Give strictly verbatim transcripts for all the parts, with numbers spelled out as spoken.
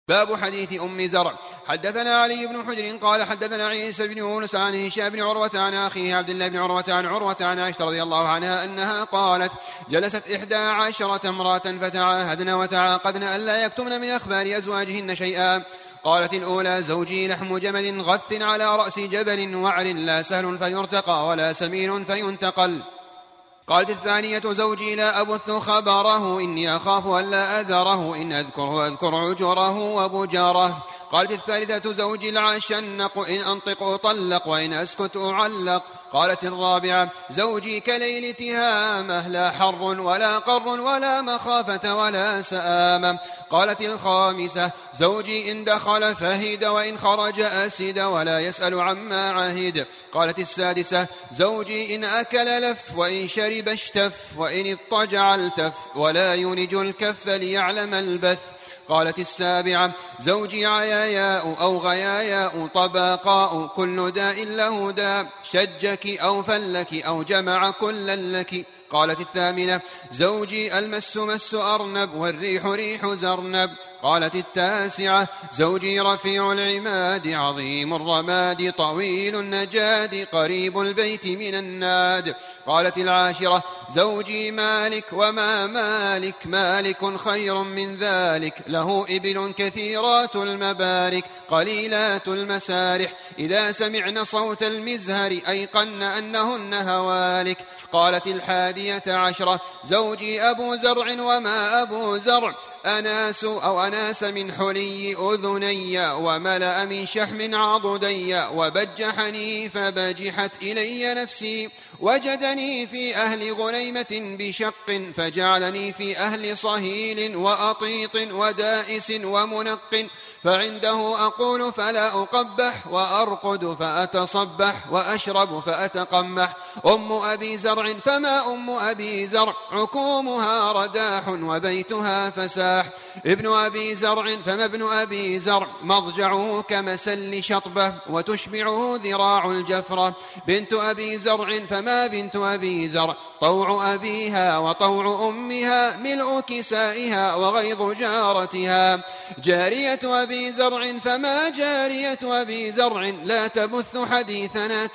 باب حديث أم زرع. حدثنا علي بن حجر قال حدثنا عيسى بن يونس عن هشام بن عروة عن أخيه عبد الله بن عروة عن عروة عن عائشة رضي الله عنها أنها قالت: جلست إحدى عشرة امرأة فتعاهدن وتعاقدن ألا يكتمن من أخبار أزواجهن شيئا. قالت الأولى: زوجي لحم جمل غث على رأس جبل وعر لا سهل فيرتقى ولا سمين فينتقل. قالت الثانية: زوجي لا أبث خبره إني أخاف ألا أذره إن أذكره أذكر عجره وبجاره. قالت الثالثة: زوجي العشنق إن أنطق أطلق وإن أسكت أعلق. قالت الرابعة: زوجي كليل تهامه لا حر ولا قر ولا مخافة ولا سآمة. قالت الخامسة: زوجي إن دخل فهد وإن خرج أسد ولا يسأل عما عهد. قالت السادسة: زوجي إن أكل لف وإن شرب اشتف وإن اضطجع التف ولا ينج الكف ليعلم البث. قالت السابعة: زوجي عياياء أو غياياء طباقاء كل داء له داء شجك أو فلك أو جمع كلا لك. قالت الثامنة: زوجي المس مس أرنب والريح ريح زرنب. قالت التاسعة: زوجي رفيع العماد عظيم الرماد طويل النجاد قريب البيت من الناد. قالت العاشرة: زوجي مالك وما مالك مالك خير من ذلك له إبل كثيرات المبارك قليلات المسارح إذا سمعن صوت المزهر أيقن أنهن هوالك. قالت الحادية عشرة: زوجي أبو زرع وما أبو زرع أناس أو أناس من حلي أذني وملأ من شحم عضدي وبجحني فبجحت إلي نفسي وجدني في أهل غنيمة بشق فجعلني في أهل صهيل وأطيط ودائس ومنق فعنده أقول فلا أقبح وأرقد فأتصبح وأشرب فأتقمح. أم أبي زرع فما أم أبي زرع عكومها رداح وبيتها فساح. ابن أبي زرع فما ابن أبي زرع مضجعه كمسل شطبة وتشبعه ذراع الجفرة. بنت أبي زرع فما بنت أبي زرع طوع أبيها وطوع أمها ملء كسائها وغيظ جارتها. جارية أبي زرع فما جارية أبي زرع لا تبث حديثنا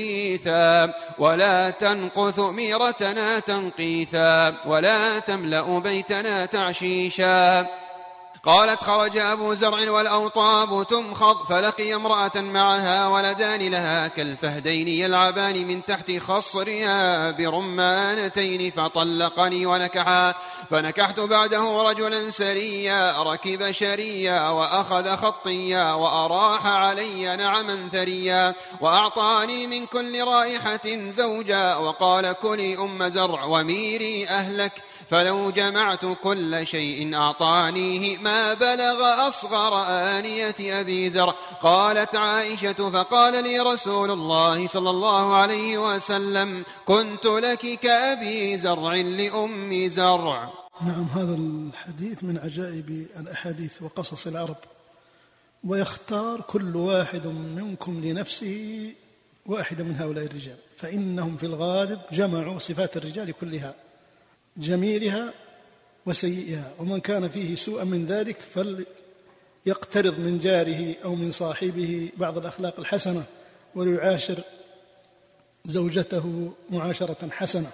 تبثيثا ولا تنقث ميرتنا تنقيثا ولا تملأ بيتنا تعشيشا. قالت: خرج أبو زرع والأوطاب تمخض فلقي امرأة معها ولدان لها كالفهدين يلعبان من تحت خصرها برمانتين فطلقني ونكحا. فنكحت بعده رجلا سريا ركب شريا وأخذ خطيا وأراح علي نعما ثريا وأعطاني من كل رائحة زوجا وقال: كلي أم زرع وميري أهلك. فلو جمعت كل شيء أعطانيه ما بلغ أصغر آنية أبي زرع. قالت عائشة: فقال لي رسول الله صلى الله عليه وسلم: كنت لك كأبي زرع لأم زرع. نعم، هذا الحديث من عجائب الأحاديث وقصص العرب، ويختار كل واحد منكم لنفسه واحدة من هؤلاء الرجال، فإنهم في الغالب جمعوا صفات الرجال كلها، جميلها وسيئها، ومن كان فيه سوء من ذلك فليقترض من جاره أو من صاحبه بعض الأخلاق الحسنة وليعاشر زوجته معاشرة حسنة،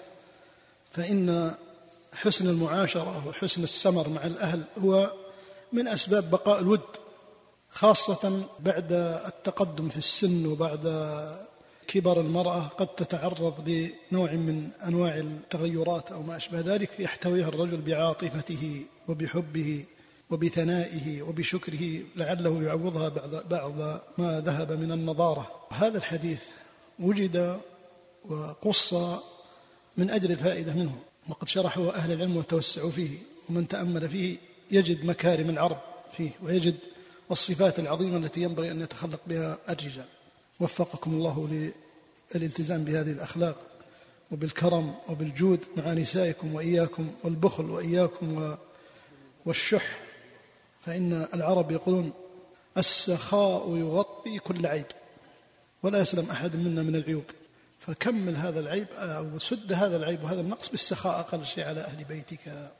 فإن حسن المعاشرة وحسن السمر مع الأهل هو من أسباب بقاء الود، خاصة بعد التقدم في السن وبعد كبر المرأة قد تتعرض لنوع من أنواع التغيرات أو ما أشبه ذلك يحتويها الرجل بعاطفته وبحبه وبثنائه وبشكره لعله يعوضها بعض ما ذهب من النضارة. هذا الحديث وجد وقص من أجل الفائدة منه، وقد شرحه أهل العلم وتوسعوا فيه، ومن تأمل فيه يجد مكارم العرب فيه ويجد الصفات العظيمة التي ينبغي أن يتخلق بها الرجال. وفقكم الله للالتزام بهذه الأخلاق وبالكرم وبالجود مع نسائكم وإياكم والبخل وإياكم والشح، فإن العرب يقولون: السخاء يغطي كل عيب ولا يسلم أحد منا من العيوب، فكمل هذا العيب أو سد هذا العيب وهذا النقص بالسخاء أقل شيء على أهل بيتك.